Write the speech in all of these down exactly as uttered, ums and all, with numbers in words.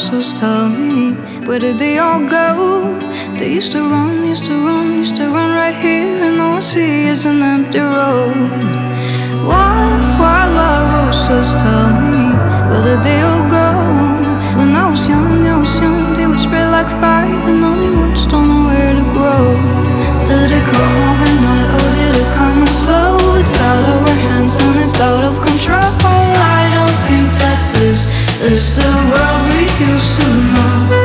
roses, tell me, where did they all go? They used to run, used to run, used to run right here, and all I see is an empty road. Wild, wild, wild roses, tell me, where did they all go? When I was young, I was young, they would spread like fire, and all the roots don't know where to grow. Did it come overnight, or did it come slow? It's out of our hands and it's out of control. I don't think that this is the world we used to know.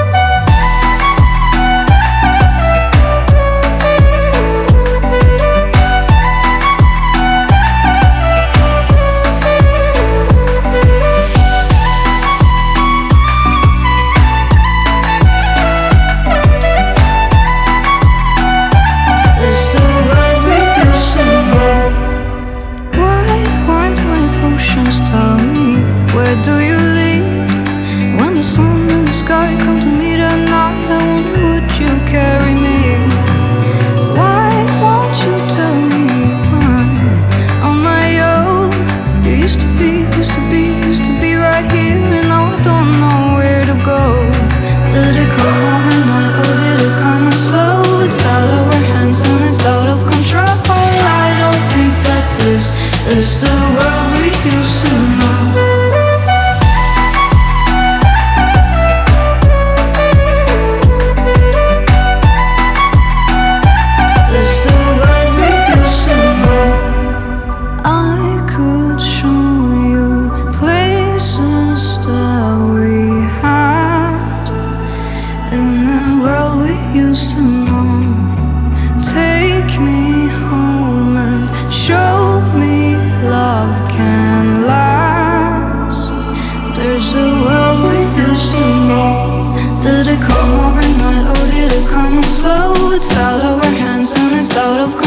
Tell me, where do you lead? When the sun and the sky come to meet at night, I wonder, would you carry me? Why won't you tell me if I'm on my own? You used to be, used to be, used to be right here, and now I don't know where to go. Did it come overnight, or did it come slow? It's out of our hands and it's out of control. I don't think that this is the world we used to know. It's the world we used to know. I could show you places that we had in the world we used to know. Take me home and show me love can last. There's a world we used to know. Did it come overnight, or did it come slow? It's out of our hands and it's out of